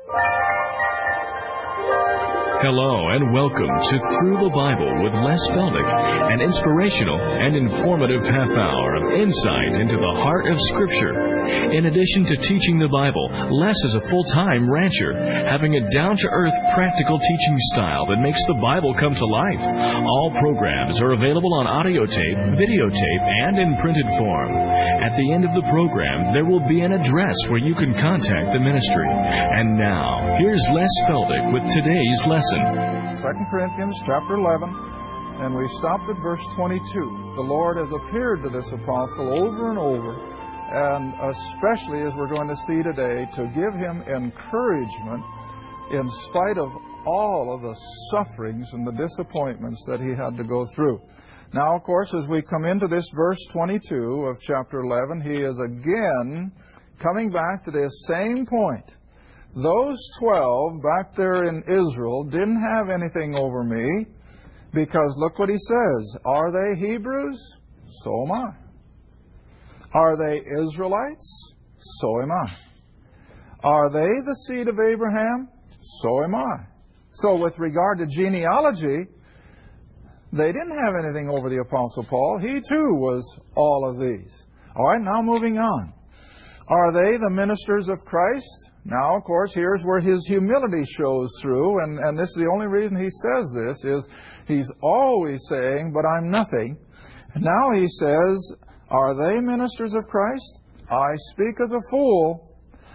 Hello and welcome to Through the Bible with Les Feldick, an inspirational and informative half hour of insight into the heart of Scripture. In addition to teaching the Bible, Les is a full-time rancher, having a down-to-earth, practical teaching style that makes the Bible come to life. All programs are available on audio tape, videotape, and in printed form. At the end of the program, there will be an address where you can contact the ministry. And now, here's Les Feldick with today's lesson. 2 Corinthians chapter 11, and we stopped at verse 22. The Lord has appeared to this apostle over and over, and especially as we're going to see today, to give him encouragement in spite of all of the sufferings and the disappointments that he had to go through. Now, of course, as we come into this verse 22 of chapter 11, he is again coming back to this same point. Those 12 back there in Israel didn't have anything over me, because look what he says. Are they Hebrews? So am I. Are they Israelites? So am I. Are they the seed of Abraham? So am I. So with regard to genealogy, they didn't have anything over the Apostle Paul. He too was all of these. All right, now moving on. Are they the ministers of Christ? Now, of course, here's where his humility shows through, and this is the only reason he says this, is he's always saying, but I'm nothing. And now he says, are they ministers of Christ? I speak as a fool.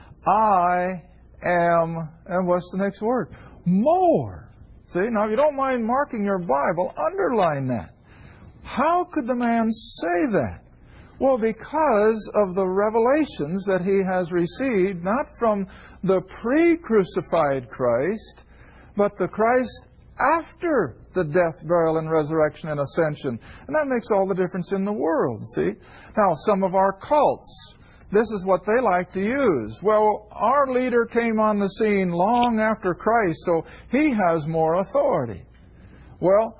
I am, and what's the next word? More. See, now if you don't mind marking your Bible, underline that. How could the man say that? Well, because of the revelations that he has received, not from the pre-crucified Christ, but the Christ after the death, burial, and resurrection and ascension. And that makes all the difference in the world, see? Now, some of our cults, this is what they like to use. Well, our leader came on the scene long after Christ, so he has more authority. Well,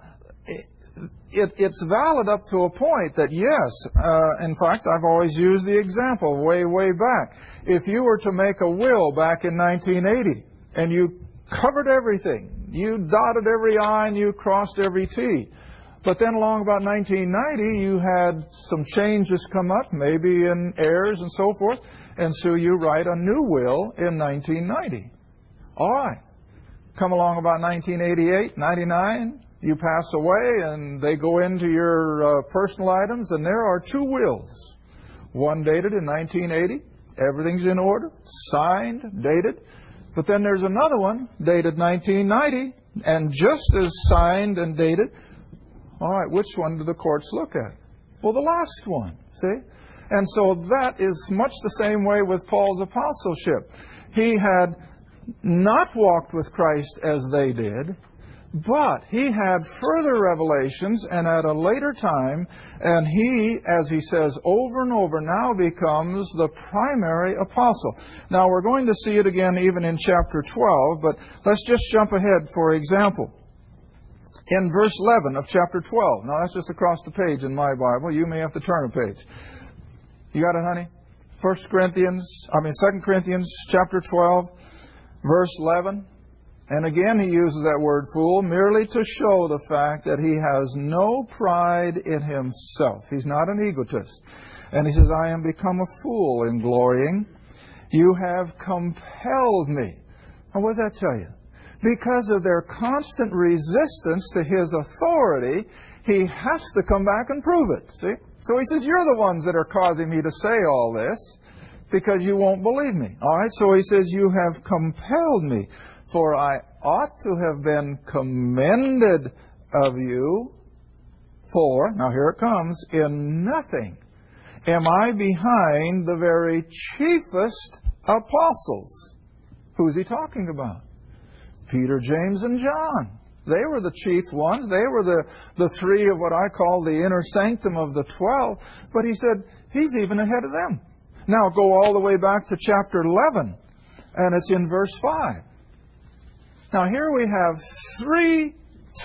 it's valid up to a point that, yes, in fact, I've always used the example way back. If you were to make a will back in 1980 and you covered everything, you dotted every I and you crossed every T, but then along about 1990 you had some changes come up, maybe in heirs and so forth, and so you write a new will in 1990. All right. Come along about 1988, 99, you pass away and they go into your personal items, and there are two wills. One dated in 1980, everything's in order, signed, dated. But then there's another one dated 1990 and just as signed and dated. All right, which one do the courts look at? Well, the last one, see? And so that is much the same way with Paul's apostleship. He had not walked with Christ as they did, but he had further revelations, and at a later time, and he, as he says over and over, now becomes the primary apostle. Now, we're going to see it again even in chapter 12, but let's just jump ahead, for example. In verse 11 of chapter 12. Now, that's just across the page in my Bible. You may have to turn a page. You got it, honey? 2 Corinthians chapter 12, verse 11. And again, he uses that word fool merely to show the fact that he has no pride in himself. He's not an egotist. And he says, I am become a fool in glorying. You have compelled me. Now, what does that tell you? Because of their constant resistance to his authority, he has to come back and prove it. See? So he says, you're the ones that are causing me to say all this because you won't believe me. All right? So he says, you have compelled me. For I ought to have been commended of you, for, now here it comes, in nothing am I behind the very chiefest apostles. Who's he talking about? Peter, James, and John. They were the chief ones. They were the three of what I call the inner sanctum of the 12. But he said, he's even ahead of them. Now go all the way back to chapter 11, and it's in verse 5. Now here we have 3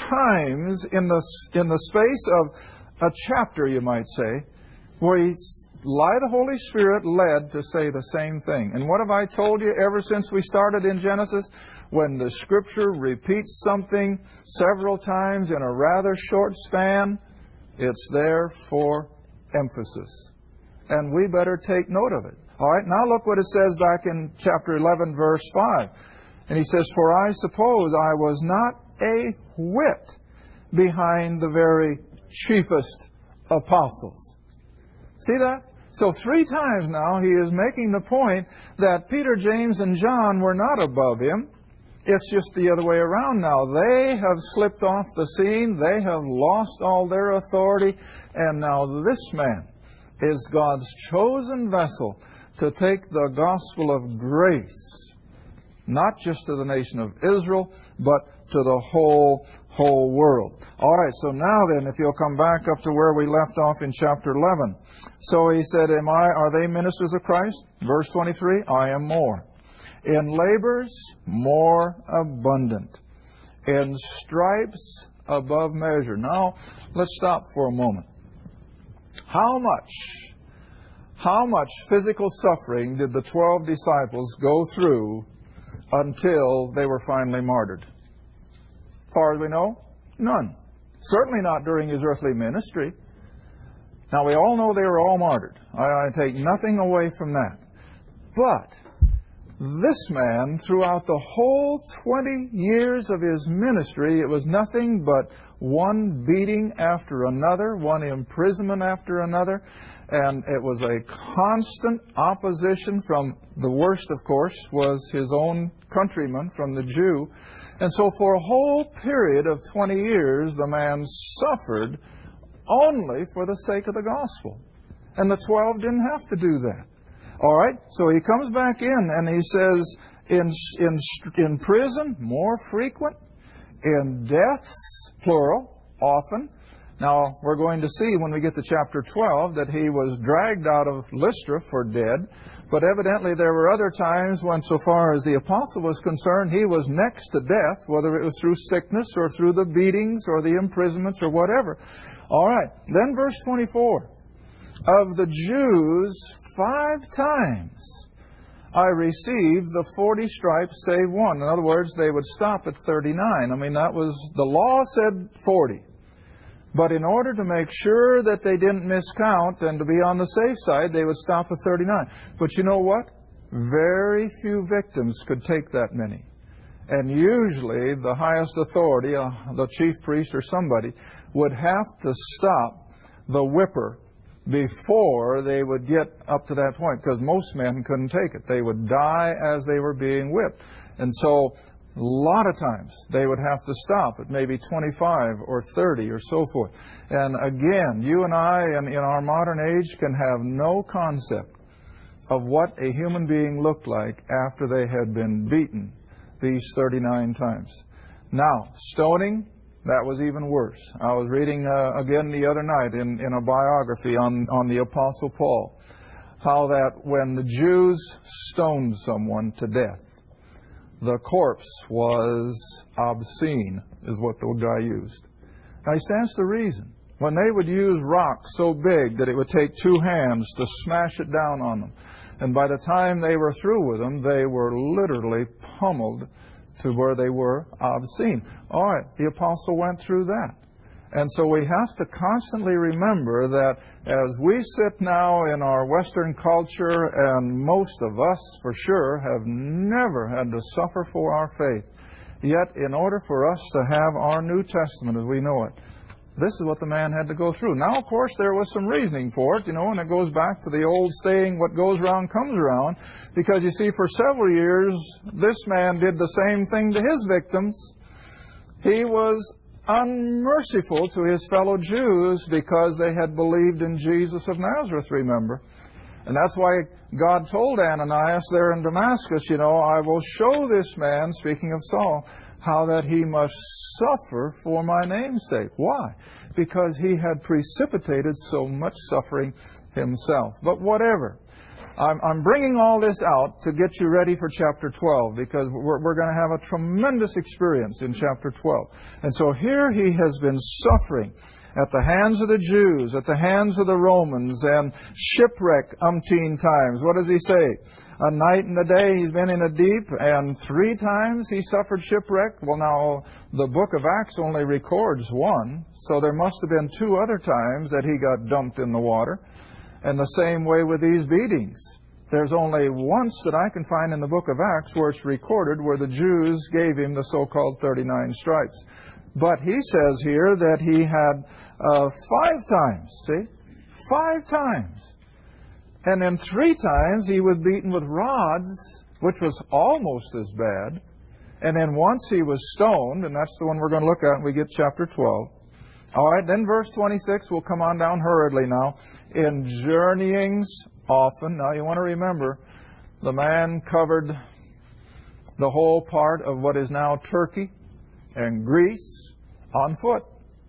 times in the space of a chapter, you might say, where he lie the Holy Spirit led to say the same thing. And what have I told you ever since we started in Genesis? When the Scripture repeats something several times in a rather short span, it's there for emphasis. And we better take note of it. All right, now look what it says back in chapter 11, verse 5. And he says, "For I suppose I was not a whit behind the very chiefest apostles." See that? So 3 times now he is making the point that Peter, James, and John were not above him. It's just the other way around now. They have slipped off the scene. They have lost all their authority. And now this man is God's chosen vessel to take the gospel of grace, not just to the nation of Israel, but to the whole world. All right, so now then, if you'll come back up to where we left off in chapter 11. So he said, are they ministers of Christ? Verse 23, I am more. In labors, more abundant. In stripes, above measure. Now, let's stop for a moment. How much physical suffering did the 12 disciples go through until they were finally martyred? As far as we know, none. Certainly not during his earthly ministry. Now, we all know they were all martyred. I take nothing away from that. But this man, throughout the whole 20 years of his ministry, it was nothing but one beating after another, one imprisonment after another. And it was a constant opposition from the worst, of course, was his own countrymen, from the Jew. And so for a whole period of 20 years, the man suffered only for the sake of the gospel. And the 12 didn't have to do that. All right? So he comes back in and he says, in prison, more frequent. In deaths, plural, often. Now, we're going to see when we get to chapter 12 that he was dragged out of Lystra for dead. But evidently there were other times when, so far as the apostle was concerned, he was next to death, whether it was through sickness or through the beatings or the imprisonments or whatever. All right. Then verse 24. Of the Jews, 5 times I received the 40 stripes save one. In other words, they would stop at 39. I mean, that was, the law said 40. But in order to make sure that they didn't miscount and to be on the safe side, they would stop at 39. But you know what? Very few victims could take that many. And usually the highest authority, the chief priest or somebody, would have to stop the whipper before they would get up to that point, because most men couldn't take it. They would die as they were being whipped. And so a lot of times they would have to stop at maybe 25 or 30 or so forth. And again, you and I in our modern age can have no concept of what a human being looked like after they had been beaten these 39 times. Now, stoning, that was even worse. I was reading again the other night in a biography on the Apostle Paul, how that when the Jews stoned someone to death, the corpse was obscene, is what the guy used. Now, he stands to reason. When they would use rocks so big that it would take 2 hands to smash it down on them, and by the time they were through with them, they were literally pummeled to where they were obscene. All right, the apostle went through that. And so we have to constantly remember that as we sit now in our Western culture, and most of us for sure have never had to suffer for our faith, yet in order for us to have our New Testament as we know it, this is what the man had to go through. Now, of course, there was some reasoning for it, and it goes back to the old saying, what goes around comes around, because you see, for several years, this man did the same thing to his victims. He was unmerciful to his fellow Jews because they had believed in Jesus of Nazareth, remember. And that's why God told Ananias there in Damascus, I will show this man, speaking of Saul, how that he must suffer for my name's sake. Why? Because he had precipitated so much suffering himself. But whatever. I'm bringing all this out to get you ready for chapter 12, because we're going to have a tremendous experience in chapter 12. And so here he has been suffering at the hands of the Jews, at the hands of the Romans, and shipwreck umpteen times. What does he say? A night and a day he's been in a deep, and 3 times he suffered shipwreck. Well, now, the book of Acts only records 1, so there must have been 2 other times that he got dumped in the water. And the same way with these beatings. There's only once that I can find in the book of Acts where it's recorded where the Jews gave him the so-called 39 stripes. But he says here that he had 5 times, see? 5 times. And then 3 times he was beaten with rods, which was almost as bad. And then once he was stoned, and that's the one we're going to look at when we get chapter 12. All right, then verse 26, we'll come on down hurriedly now. In journeyings often. Now you want to remember, the man covered the whole part of what is now Turkey and Greece on foot.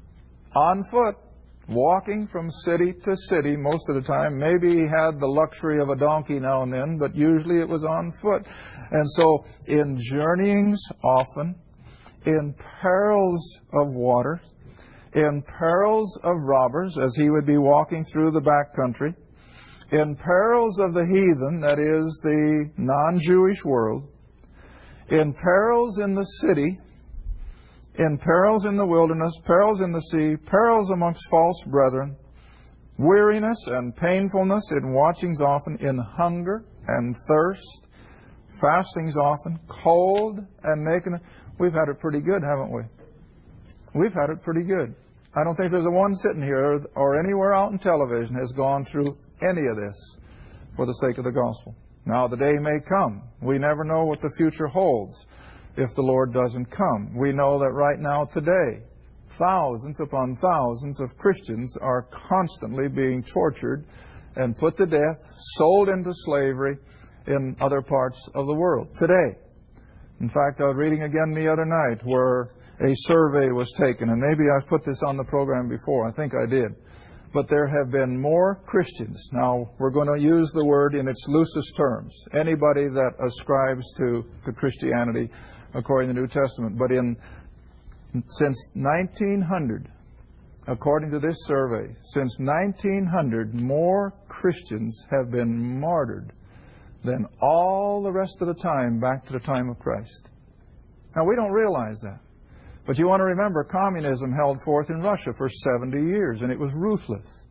On foot. Walking from city to city most of the time. Maybe he had the luxury of a donkey now and then, but usually it was on foot. And so, in journeyings often, in perils of water, in perils of robbers, as he would be walking through the back country, in perils of the heathen, that is, the non-Jewish world, in perils in the city, in perils in the wilderness, perils in the sea, perils amongst false brethren, weariness and painfulness in watchings often, in hunger and thirst, fastings often, cold and naked. We've had it pretty good, haven't we? We've had it pretty good. I don't think there's a one sitting here or anywhere out in television has gone through any of this for the sake of the gospel. Now, the day may come. We never know what the future holds if the Lord doesn't come. We know that right now, today, thousands upon thousands of Christians are constantly being tortured and put to death, sold into slavery in other parts of the world today. In fact, I was reading again the other night where a survey was taken, and maybe I've put this on the program before. I think I did. But there have been more Christians. Now, we're going to use the word in its loosest terms. Anybody that ascribes to Christianity according to the New Testament. But since 1900, according to this survey, since 1900, more Christians have been martyred than all the rest of the time back to the time of Christ. Now, we don't realize that. But you want to remember, communism held forth in Russia for 70 years, and it was ruthless.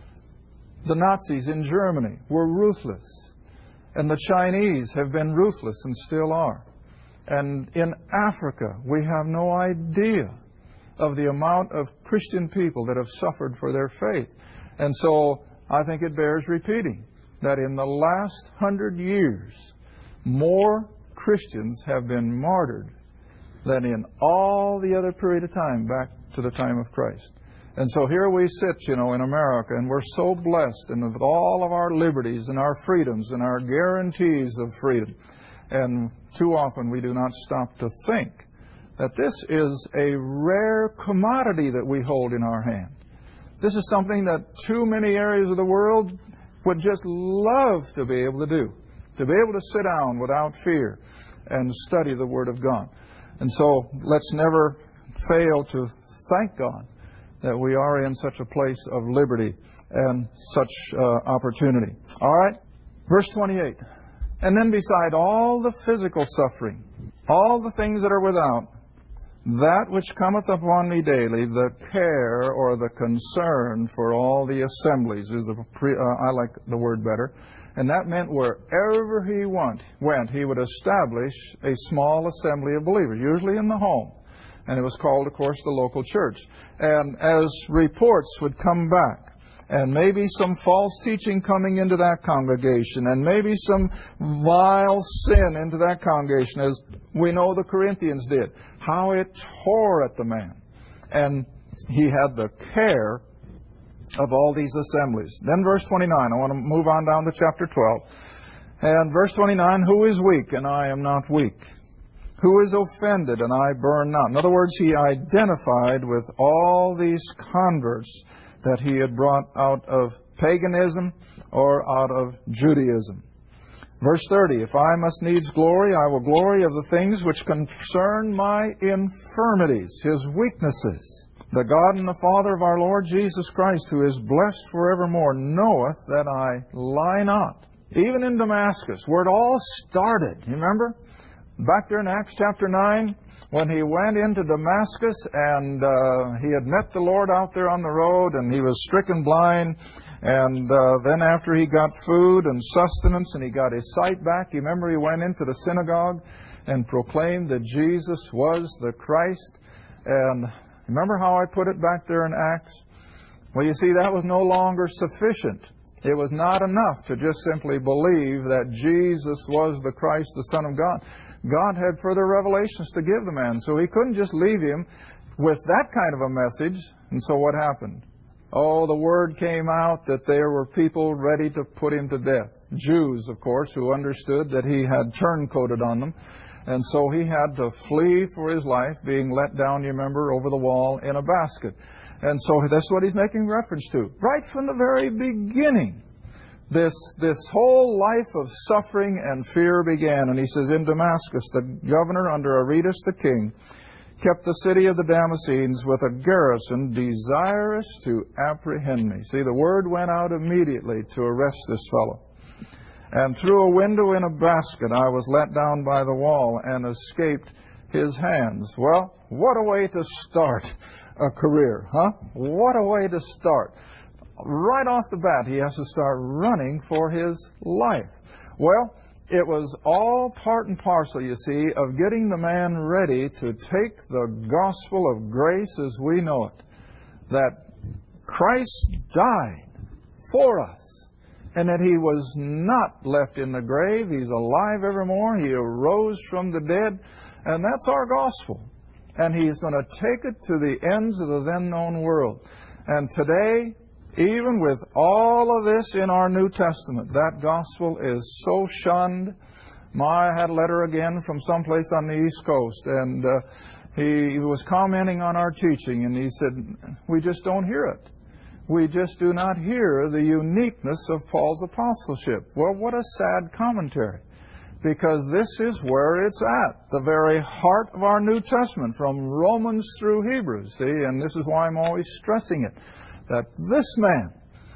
The Nazis in Germany were ruthless. And the Chinese have been ruthless and still are. And in Africa, we have no idea of the amount of Christian people that have suffered for their faith. And so I think it bears repeating that in the last 100 years, more Christians have been martyred than in all the other period of time back to the time of Christ. And so here we sit, in America, and we're so blessed and with all of our liberties and our freedoms and our guarantees of freedom. And too often we do not stop to think that this is a rare commodity that we hold in our hand. This is something that too many areas of the world would just love to be able to do. To be able to sit down without fear and study the Word of God. And so let's never fail to thank God that we are in such a place of liberty and such opportunity. All right? Verse 28. And then beside all the physical suffering, all the things that are without, that which cometh upon me daily, the care or the concern for all the assemblies is I like the word better. And that meant wherever he went, he would establish a small assembly of believers, usually in the home. And it was called, of course, the local church. And as reports would come back, and maybe some false teaching coming into that congregation, and maybe some vile sin into that congregation, as we know the Corinthians did, how it tore at the man. And he had the care of all these assemblies. Then verse 29, I want to move on down to chapter 12. And verse 29, who is weak and I am not weak? Who is offended and I burn not? In other words, he identified with all these converts that he had brought out of paganism or out of Judaism. Verse 30, if I must needs glory, I will glory of the things which concern my infirmities, His weaknesses. The God and the Father of our Lord Jesus Christ, who is blessed forevermore, knoweth that I lie not. Even in Damascus, where it all started, you remember? Back there in Acts chapter 9, when he went into Damascus and he had met the Lord out there on the road and he was stricken blind. And then after he got food and sustenance and he got his sight back, you remember he went into the synagogue and proclaimed that Jesus was the Christ. And remember how I put it back there in Acts? Well, you see, that was no longer sufficient. It was not enough to just simply believe that Jesus was the Christ, the Son of God. God had further revelations to give the man, so he couldn't just leave him with that kind of a message. And so what happened? Oh, the word came out that there were people ready to put him to death. Jews, of course, who understood that he had turncoated on them. And so he had to flee for his life, being let down, you remember, over the wall in a basket. And so that's what he's making reference to. Right from the very beginning, this whole life of suffering and fear began. And he says, in Damascus, the governor under Aretas the king kept the city of the Damascenes with a garrison desirous to apprehend me. See, the word went out immediately to arrest this fellow. And through a window in a basket I was let down by the wall and escaped his hands. Well, what a way to start a career, huh? What a way to start. Right off the bat, he has to start running for his life. Well, it was all part and parcel, you see, of getting the man ready to take the gospel of grace as we know it. That Christ died for us, and that He was not left in the grave. He's alive evermore. He arose from the dead, and that's our gospel. And He's going to take it to the ends of the then known world. And today, even with all of this in our New Testament, that gospel is so shunned. I had a letter again from someplace on the East Coast, and he was commenting on our teaching, and he said, we just don't hear it. We just do not hear the uniqueness of Paul's apostleship. Well, what a sad commentary, because this is where it's at, the very heart of our New Testament, from Romans through Hebrews. See, and this is why I'm always stressing it, that this man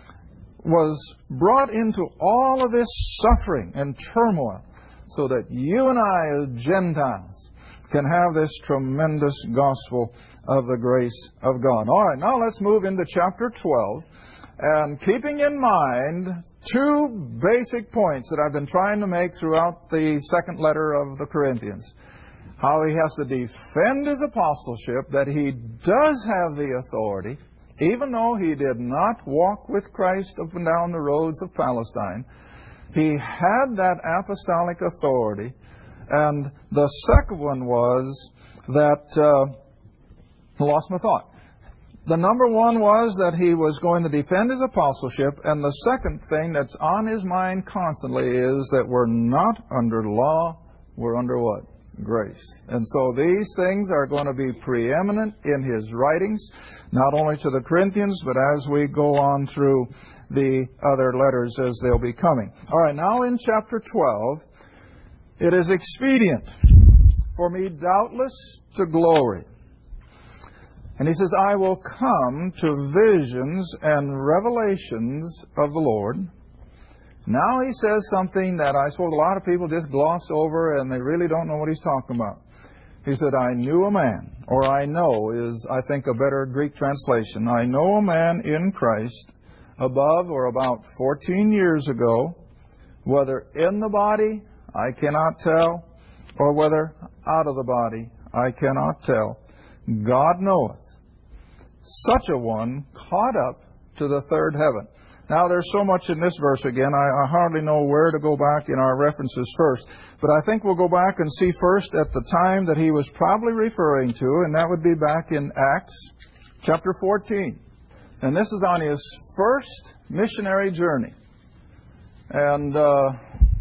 was brought into all of this suffering and turmoil so that you and I as Gentiles can have this tremendous gospel of the grace of God. All right, now let's move into chapter 12. And keeping in mind two basic points that I've been trying to make throughout the second letter of the Corinthians. How he has to defend his apostleship, that he does have the authority, even though he did not walk with Christ up and down the roads of Palestine. He had that apostolic authority. And the second one was that, I lost my thought. The number one was that he was going to defend his apostleship. And the second thing that's on his mind constantly is that we're not under law, we're under what? Grace. And so these things are going to be preeminent in his writings, not only to the Corinthians, but as we go on through the other letters as they'll be coming. All right, now in chapter 12, it is expedient for me doubtless to glory. And he says, I will come to visions and revelations of the Lord. Now he says something that I suppose a lot of people just gloss over and they really don't know what he's talking about. He said, I knew a man, or I know is, I think, a better Greek translation. I know a man in Christ above or about 14 years ago, whether in the body, I cannot tell, or whether out of the body, I cannot tell. God knoweth. Such a one caught up to the third heaven. Now, there's so much in this verse again, I hardly know where to go back in our references first. But I think we'll go back and see first at the time that he was probably referring to, and that would be back in Acts chapter 14. And this is on his first missionary journey. And, well,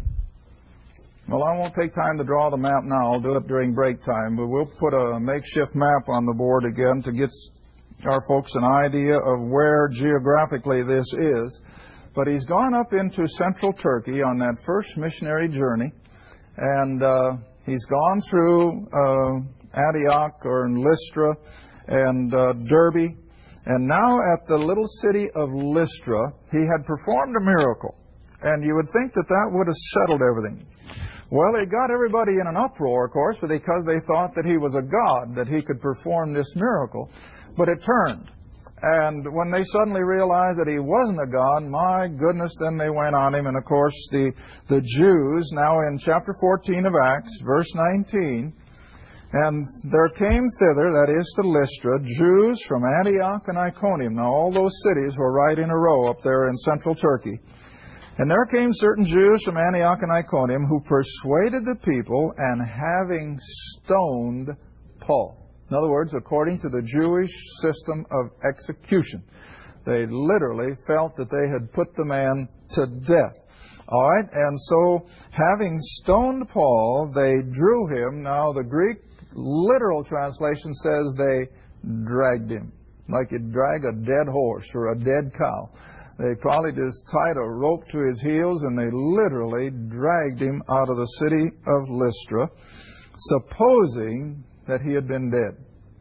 I won't take time to draw the map now. I'll do it during break time. But we'll put a makeshift map on the board again to get our folks an idea of where geographically this is. But he's gone up into central Turkey on that first missionary journey, and he's gone through Antioch or Lystra and Derbe. And now at the little city of Lystra, he had performed a miracle. And you would think that that would have settled everything. Well, it got everybody in an uproar, of course, because they thought that he was a god, that he could perform this miracle. But it turned. And when they suddenly realized that he wasn't a god, my goodness, then they went on him. And of course, the Jews, now in chapter 14 of Acts, verse 19, and there came thither, that is to Lystra, Jews from Antioch and Iconium. Now all those cities were right in a row up there in central Turkey. And there came certain Jews from Antioch and Iconium who persuaded the people, and having stoned Paul. In other words, according to the Jewish system of execution, they literally felt that they had put the man to death. All right, and so having stoned Paul, they drew him. Now the Greek literal translation says they dragged him, like you'd drag a dead horse or a dead cow. They probably just tied a rope to his heels, and they literally dragged him out of the city of Lystra, supposing that he had been dead.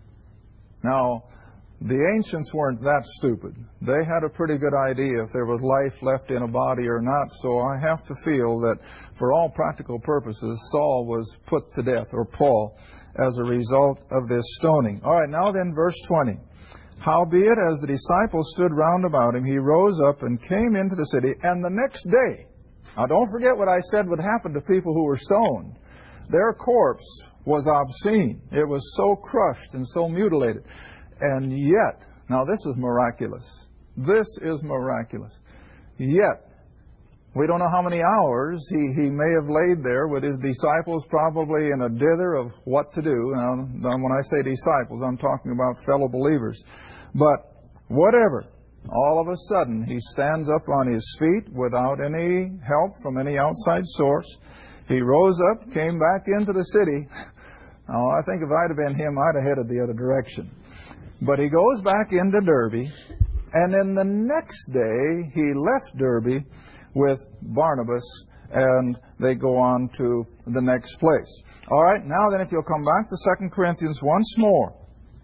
Now, the ancients weren't that stupid. They had a pretty good idea if there was life left in a body or not, so I have to feel that for all practical purposes, Saul was put to death, or Paul, as a result of this stoning. All right, now then, verse 20. Howbeit, as the disciples stood round about him, he rose up and came into the city, and the next day, now don't forget what I said would happen to people who were stoned. Their corpse was obscene. It was so crushed and so mutilated. And yet, now this is miraculous. This is miraculous. Yet, we don't know how many hours he may have laid there with his disciples, probably in a dither of what to do. Now, when I say disciples, I'm talking about fellow believers. But whatever, all of a sudden, he stands up on his feet without any help from any outside source. He rose up, came back into the city. Now, I think if I'd have been him, I'd have headed the other direction. But he goes back into Derbe, and then the next day, he left Derbe with Barnabas, and they go on to the next place. All right, now then, if you'll come back to 2 Corinthians once more.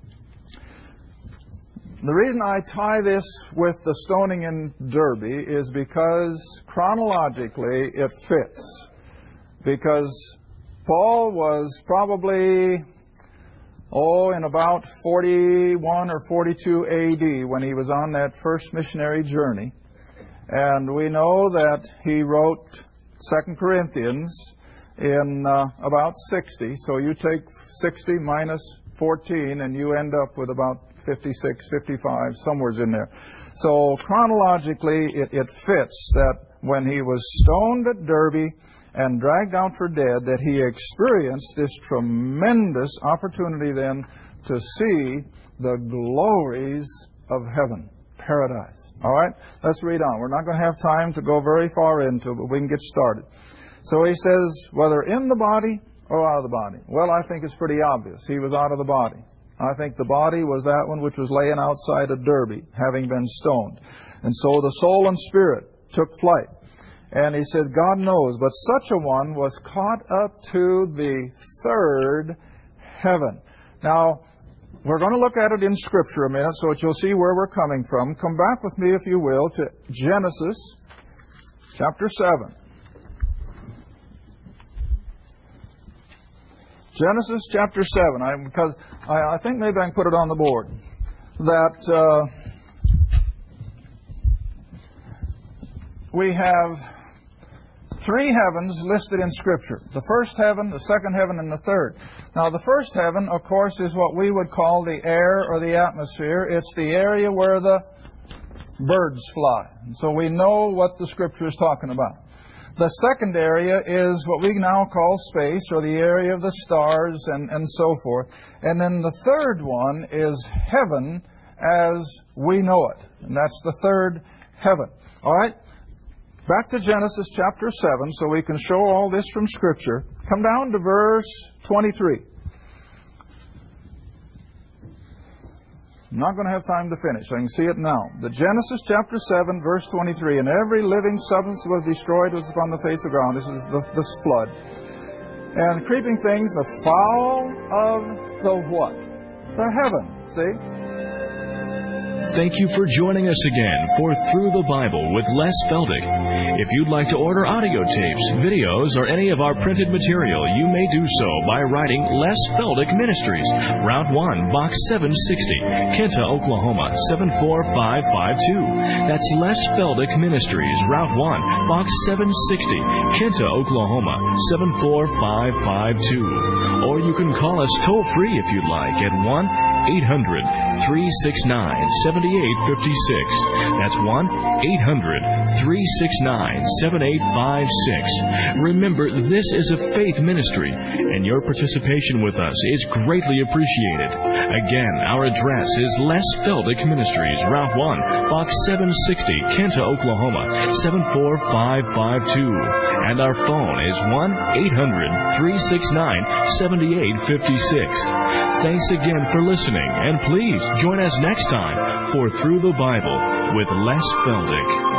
The reason I tie this with the stoning in Derbe is because chronologically it fits. Because Paul was probably, in about 41 or 42 A.D. when he was on that first missionary journey. And we know that he wrote 2 Corinthians in about 60. So you take 60 minus 14 and you end up with about 56, 55, somewhere's in there. So chronologically it fits that when he was stoned at Derbe and dragged out for dead, that he experienced this tremendous opportunity then to see the glories of heaven. Paradise. All right? Let's read on. We're not going to have time to go very far into it, but we can get started. So he says, whether in the body or out of the body. Well, I think it's pretty obvious. He was out of the body. I think the body was that one which was laying outside of Derbe, having been stoned. And so the soul and spirit took flight. And he says, God knows, but such a one was caught up to the third heaven. Now, we're going to look at it in Scripture a minute so that you'll see where we're coming from. Come back with me, if you will, to Genesis chapter 7. Genesis chapter 7, because I think maybe I can put it on the board. That we have three heavens listed in Scripture. The first heaven, the second heaven, and the third. Now, the first heaven, of course, is what we would call the air or the atmosphere. It's the area where the birds fly. And so we know what the Scripture is talking about. The second area is what we now call space, or the area of the stars and so forth. And then the third one is heaven as we know it. And that's the third heaven. All right? Back to Genesis chapter 7 so we can show all this from Scripture. Come down to verse 23. I'm not going to have time to finish. I can see it now. The Genesis chapter 7, verse 23, and every living substance was destroyed was upon the face of the ground. This is this flood. And creeping things, the fowl of the what? The heaven. See? Thank you for joining us again for Through the Bible with Les Feldick. If you'd like to order audio tapes, videos, or any of our printed material, you may do so by writing Les Feldick Ministries, Route 1, Box 760, Kinta, Oklahoma, 74552. That's Les Feldick Ministries, Route 1, Box 760, Kinta, Oklahoma, 74552. Or you can call us toll-free if you'd like at 1-800-369-7856. That's 1-800-369-7856. Remember, this is a faith ministry, and your participation with us is greatly appreciated. Again, our address is Les Feldick Ministries, Route 1, Box 760, Kinta, Oklahoma, 74552. And our phone is 1-800-369-7856. Thanks again for listening, and please join us next time for Through the Bible with Les Feldick.